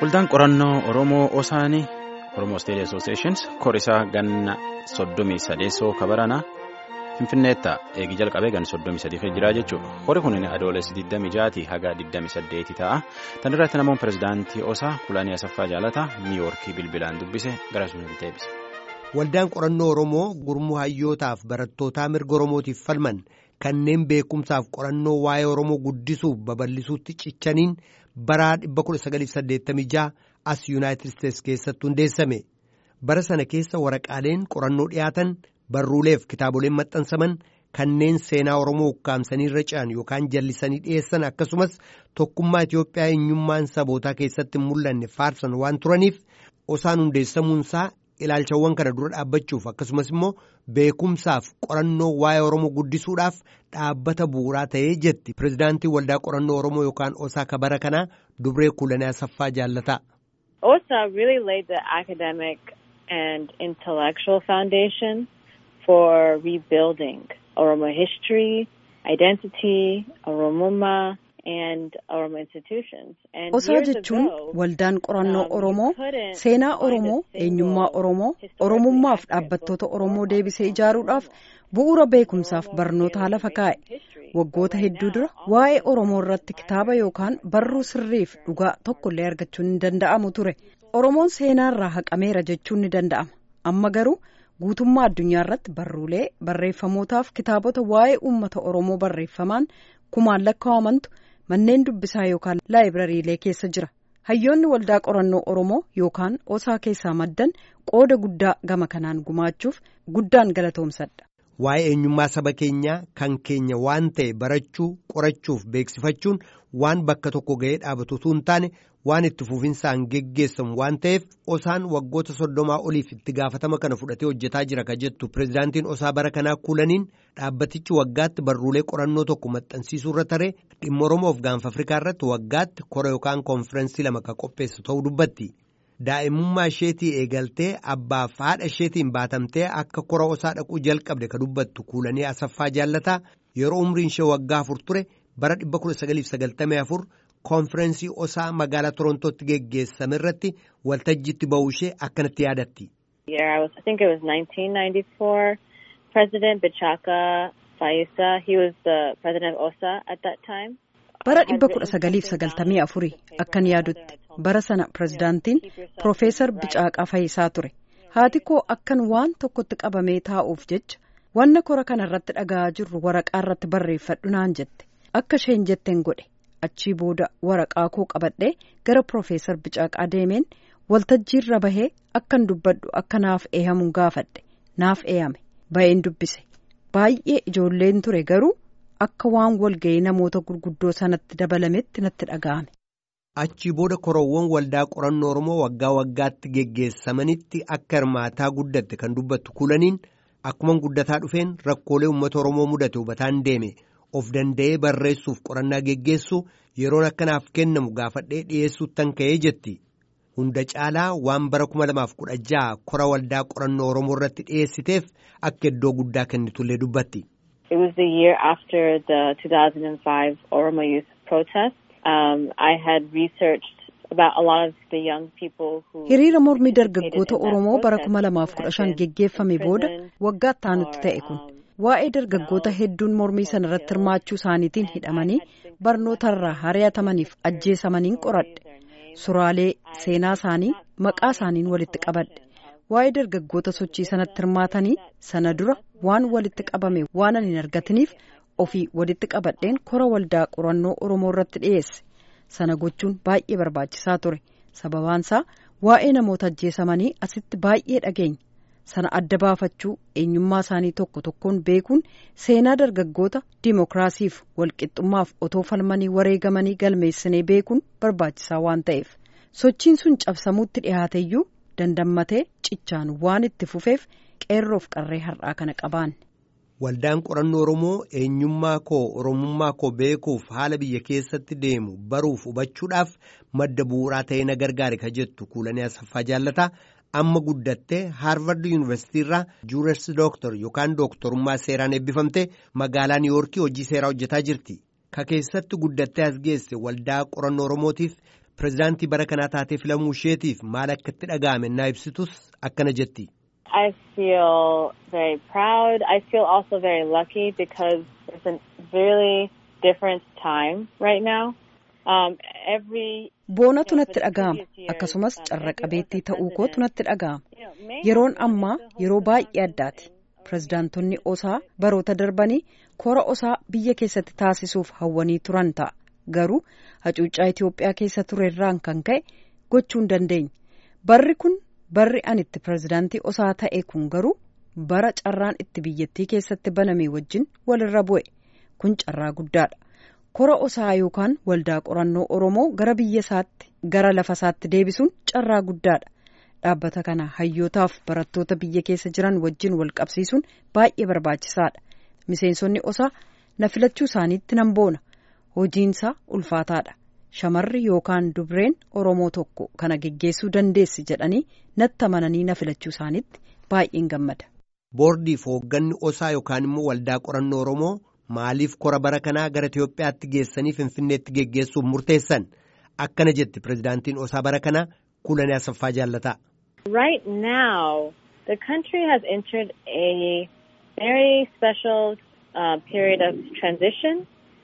Waldaan qorannoo Oromoo Osaanii Oromoo State Associations korisaa ganna 33 kabarana Finfinneetta eegi jalqabee gan 33 jira jechuudha. Hori kun adoolessa 26 haga 28 ta'a. Tan irratti namoonni pirezidaantii Osaa Kulaanii Asaffaa Jaalataa Niiwuorkii bilbilaan dubbise gara sunutti deebise. Waldaan qorannoo Oromoo gurmuu hayyootaaf barattootaa mirga Oromootiif falman kanneen beekumsaaf qorannoo waa'ee Oromoo guddisuuf babal'isuutti cichaniin bara 1986 as Yuunaayitid Isteetsi keessatti hundeessame. Bara sana keessa waraqaaleen qorannoo dhiyaatan barruuleef kitaaboleen maxxansaman kanneen seenaa Oromoo ukkaamsanii irra ce'an yookaan jallisanii dhiyeessan akkasumas tokkummaa Itoophiyaa eenyummaan sabootaa keessatti mul'anne faarsan waan turaniif Osaan hundeessamuunsaa ilaalchawwan kana dura dhaabbachuuf akkasumas immoo beekumsaaf qorannoo waa'ee Oromoo guddisuudhaaf dhaabbata bu'uuraa ta'ee jetti pirezidaantii waldaa qorannoo Oromoo yookaan Osaa kabara kanaa Dubree Kulaanii Asaffaa Jaalataa. OSA really laid the academic and intellectual foundation for rebuilding Oromo history, identity, Oromummaa, and Oromo institutions. Osaa jechuun waldaan qorannoo Oromoo seenaa Oromoo, eenyummaa Oromoo, Oromummaaf dhaabbattoota Oromoo deebisee ijaaruudhaaf bu'uura beekumsaaf barnoota lafa kaa'e. Waggoota hedduu dura waa'ee Oromoo irratti kitaaba yookaan barruu sirriif dhugaa tokkollee argachuun hin danda'amu ture. Oromoon seenaarraa haqameera jechuun ni danda'ama. Amma garuu guutummaa addunyaa irratti barruulee barreeffamootaaf kitaabota waa'ee uummata Oromoo barreeffamaan kumaan lakkaa'amantu manneen dubbisaa yookaan laayibirariilee keessa jira. Hayyoonni waldaa qorannoo Oromoo yookaan Osaa keessaa maddan qooda guddaa gama kanaan gumaachuuf guddaan galatoomsadha. Waa'ee eenyummaa saba keenyaa kan keenya waan ta'e barachuu, qorachuuf beeksifachuun waan bakka tokko ga'ee dhaabatutu hin taane waan itti fufinsaan geggeessamu waan ta'eef Osaan waggoota 30 oliif itti gaafatama kana fudhatee hojjetaa jira ka jettu pirezidaantiin Osaa bara kanaa Kulaniin dhaabbatichi waggaatti barruulee qorannoo tokko maxxansiisuu irra taree dhimma Oromoof gaanfa Afrikaa irratti waggaatti kora yookaan konfirensii lama ka qopheessu ta'uu dubbatti. Daa'imummaa isheetii eegaltee abbaaf haadha isheetiin baatamtee akka kora Osaa dhaquu jalqabde ka dubbattu Kulaanii Asaffaa Jaalataa yeroo umriin ishee waggaa 4 ture bara 1994 konfirensii Osaa magaalaa Torontootti geggeessame irratti waltajjiitti ba'uu ishee akkanatti yaadatti. I think it was 1994. President Bichaka Faisa, he was the president of Osaa at that time. Bara 1994 akkan yaadutti bara sana pirezidaantiin Profeesar Bicaqaa Fayisaa ture. Haati koo akkan waan tokkotti qabamee taa'uuf jecha wanna kora kana irratti dhaga'aa jirru waraqaa irratti barreeffadhu naan jette. Akka isheen jetteen godhe achii booda waraqaa koo qabadhee gara Profeesar Bicaqaa deemeen waltajjiirra bahee akkan dubbadhu akka naaf eeyamuun gaafadhe. Naaf eeyame. Baheen dubbise. Baay'ee ijoolleen ture garuu akka waan walga'ii namoota gurguddoo sanatti dabalametti natti dhaga'ame. Achii booda koroowwan waldaa qorannoo Oromoo waggaa waggaatti geggeessamanitti akka hirmaataa guddatte kan dubbattu Kulaniin akkuma guddataa dhufeen rakkoolee uummata Oromoo mudate hubataan deeme of danda'ee barreessuuf qorannaa geggeessu yeroon akkanaaf kennamu gaafadhee dhiyeessuuttan ka'ee jetti. Hunda caalaa waan bara 2016 kora waldaa qorannoo Oromoo irratti dhiyeessiteef akka iddoo guddaa kennitullee dubbatti. It was the year after the 2005 Oromo Youth protest. I had researched about a lot of the young people who... Hiriira mormii dargaggoota Oromoo bara 2015 geggeeffame booda waggaa taanutti ta'e kun waa'ee dargaggoota hedduun mormii sana irratti hirmaachuu isaaniitiin hidhamanii barnootarraa hari'atamaniif ajjeesamaniin qoradhe. Suraalee seenaa isaanii maqaa isaaniin walitti qabadhe. Waa'ee dargaggoota sochii sanatti hirmaatanii sana dura waan walitti qabame waan hin argatiniif ofii walitti qabadheen kora waldaa qorannoo Oromoo irratti dhiyeesse. Sana gochuun baay'ee barbaachisaa ture. Sababaansaa waa'ee namoota ajjeesamanii asitti baay'ee dhageenya. Sana adda baafachuu eenyummaa isaanii tokko tokkoon beekuun seenaa dargaggoota dimookiraasiif walqixxummaaf otoo falmanii wareegamanii galmeessinee beekuun barbaachisaa waan ta'eef. Sochiin sun cabsamuutti dhiyaateyyuu dandammatee cichaan waan itti fufeef qeerroof qarree har'aa kana qabaanne. Waldaan qorannoo Oromoo eenyummaa koo Oromummaa koo beekuuf haala biyya keessatti deemu baruuf hubachuudhaaf madda bu'uuraa ta'ee na gargaare ka jettu Kulaanii Asaffaa Jaalataa amma guddattee Haarvard Yuunivarsiitii irraa Juuris Dooktor yookaan dooktorummaa seeraan eebbifamtee magaalaa Niiwuorkii hojii seeraa hojjetaa jirti. Ka keessatti guddattee as geesse waldaa qorannoo Oromootiif pirezidaantii bara kanaa taatee filamuu isheetiif maal akka itti dhaga'ame naa ibsitus akkana jetti. I feel very proud. I feel also very lucky because it's a really different time right now. Boonatu natti dhaga'ama. Akkasumas carra qabeettii ta'uu kootu natti dhaga'ama. Yeroon ammaa yeroo baay'ee addaati. Pirezidaantonni osaa baroota darbanii kora osaa biyya keessatti taasisuuf hawwanii turan ta'a. Garuu hacuuccaa Itoophiyaa keessa turerraan kan ka'e gochuu hin dandeenye. Barri kun barri ani itti pirezidaantii osaa ta'e kun garuu bara carraan itti biyyattii keessatti baname wajjin walirra bu'e. Kun carraa guddaadha. Kora osaa yookaan waldaa qorannoo Oromoo gara biyya isaatti gara lafa isaatti deebisuun carraa guddaadha. Dhaabbata kana hayyootaaf barattoota biyya keessa jiran wajjin wal qabsiisuun baay'ee barbaachisaadha. Miseensonni osaa na filachuu isaaniitti nan boona. Hojiinsaa ulfaataadha. Shamarri yookaan dubreen Oromoo tokko kana geggeessuu dandeessi jedhanii natti amananii na filachuu isaaniitti baay'een gammada. Boordiif hoogganni osaa yookaan immoo waldaa qorannoo Oromoo maaliif kora bara kanaa gara Itoophiyaatti geessanii Finfinneetti geggeessuuf murteessan? Akkana jetti pirezidaantiin osaa bara kanaa Kuulanee Asaffaa Jaallataa. Right now, the country has entered a very special period of transition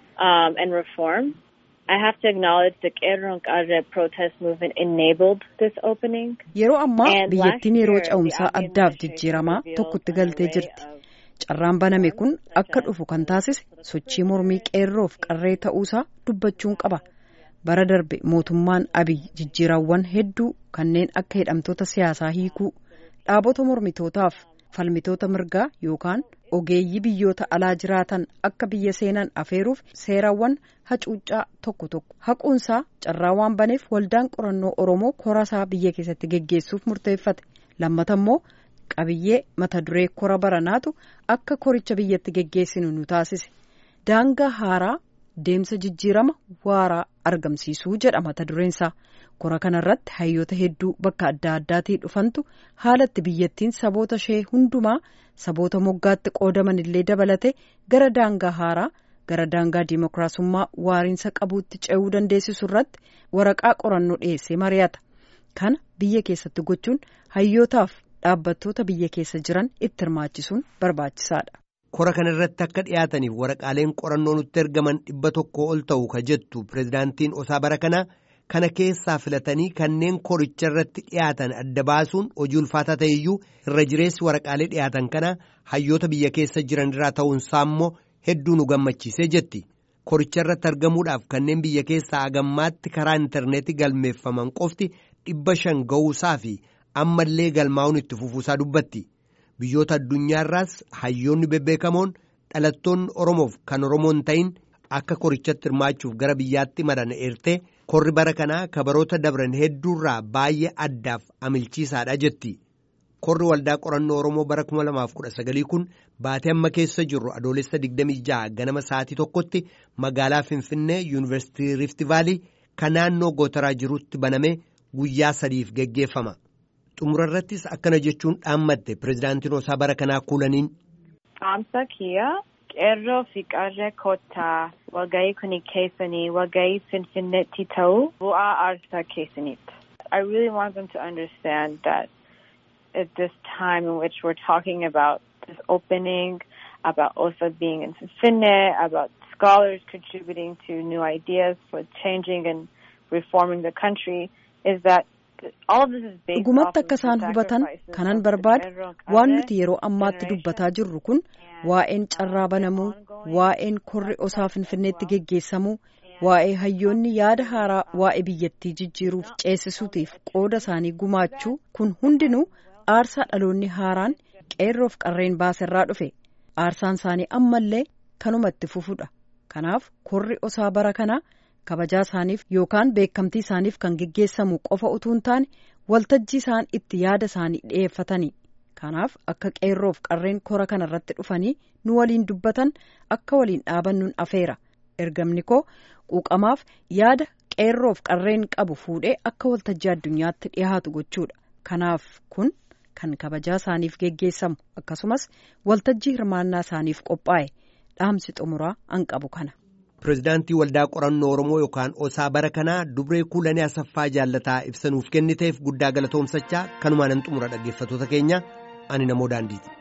and reform. I have to acknowledge the Qeerroon Qarree protest movement enabled this opening. Yeroo ammaa biyyattiin yeroo ce'umsaa addaaf jijjiiramaa tokkotti galtee jirti. Carraan baname kun akka dhufu kan taasise sochii mormii qeerroof qarree ta'uusaa dubbachuun qaba. Bara darbe mootummaan Abiy jijjiiraawwan hedduu kanneen akka hidhamtoota siyaasaa hiikuu, dhaabota mormitootaaf falmitoota mirgaa yookaan ogeeyyii biyyoota alaa jiraatan akka biyya seenan afeeruuf seerawwan hacuuccaa tokko tokko haquunsaa carraa waan baneef waldaan qorannoo Oromoo korasaa biyya keessatti geggeessuuf murteeffate. Lammata immoo qabiyyee mata duree kora baranaatu akka koricha biyyatti geggeessinu nu taasise. Daangaa haaraa deemsa jijjiirama waaraa argamsiisuu jedha mata dureensaa. Kora kanarratti hayyoota hedduu bakka adda addaatii dhufantu haalatti biyyattiin saboota ishee hundumaa saboota moggaatti qoodaman illee dabalate gara daangaa haaraa gara daangaa diimokiraasummaa waariinsa qabuutti ce'uu dandeessisu irratti waraqaa qorannoo dhiyeessee mari'ata. Kana biyya keessatti gochuun hayyootaaf dhaabbattoota biyya keessa jiran itti hirmaachisuun barbaachisaadha. Kora kana irratti akka dhiyaataniif waraqaaleen qorannoo nutti ergaman 100 ol ta'u ka jettu pirezidaantiin osaa bara kanaa kana keessaa filatanii kanneen koricha irratti dhiyaatan adda baasuun hojii ulfaataa ta'eyyuu irra jireessi waraqaalee dhiyaatan kana hayyoota biyya keessa jiran irraa ta'uunsaa immoo hedduu nu gammachiisee jetti. Koricha irratti argamuudhaaf kanneen biyya keessaa agammaatti karaa intarneetii galmeeffaman qofti 500 ga'uusaa fi ammallee galmaa'uun itti fufuusaa dubbatti. Biyyoota addunyaarraas hayyoonni bebbeekamoon dhalattoonni Oromoof kan Oromoon ta'in akka korichatti hirmaachuuf gara biyyaatti maran eertee korri bara kanaa kabaroota dabran hedduurraa baay'ee addaaf amilchiisaadha jetti. Korri waldaa qorannoo Oromoo bara 2019 kun baatee amma keessa jirru adoolessa 26 ganama sa'aatii tokkotti magaalaa Finfinnee Yuunivarsiitii Rift Vaalii kan naannoo Gootaraa jirutti banamee guyyaa 3 geggeeffama. Xumurarrattis akkana jechuun dhaammatte pirezidaantiin osaa bara kanaa Kuulaniin. Dhaamsa kiyya qeerroo fi qarree kottaa wagayii kuni keessanii wagayii Finfinneetti ta'uu bu'aa aarsaa keessanitti. I really want them to understand that at this time in which we're talking about this opening, about OSA being in Finfinne, about scholars contributing to new ideas for changing and reforming the country, is that dhugumatti akka isaan hubatan kanan barbaade waan nuti yeroo ammaatti dubbataa jirru kun waa'een carraa banamuu, waa'een korri osaa Finfinneetti geggeessamuu, waa'ee hayyoonni yaada haaraa waa'ee biyyattii jijjiiruuf ceesisuutiif qooda isaanii gumaachuu kun hundinuu aarsaa dhaloonni haaraan qeerroof qarreen baaserraa dhufe. Aarsaan isaanii ammallee kanumatti fufudha. Kanaaf korri osaa bara kanaa kabajaa isaaniif yookaan beekamtii isaaniif kan geggeessamu qofa utuu hin taane waltajjii isaan itti yaada isaanii dhiyeeffatanii. Kanaaf akka qeerroof qarreen kora kana irratti dhufanii nu waliin dubbatan akka waliin dhaabannuun afeera. Ergamni koo quuqamaaf yaada qeerroof qarreen qabu fuudhee akka waltajjii addunyaatti dhiyaatu gochuudha. Kanaaf kun kan kabajaa isaaniif geggeessamu akkasumas waltajjii hirmaannaa isaaniif qophaa'e dhaamsi xumuraa an qabu kana. Pireezidaantii Waldaa Qorannoo Oromoo yookaan Osaa bara kanaa Dubree Kuulanee Asaffaa Jaallataa ibsanuuf kenniteef guddaa galatoomsachaa kanumaan xumura dhaggeeffattoota keenya ani namoo daandiiti.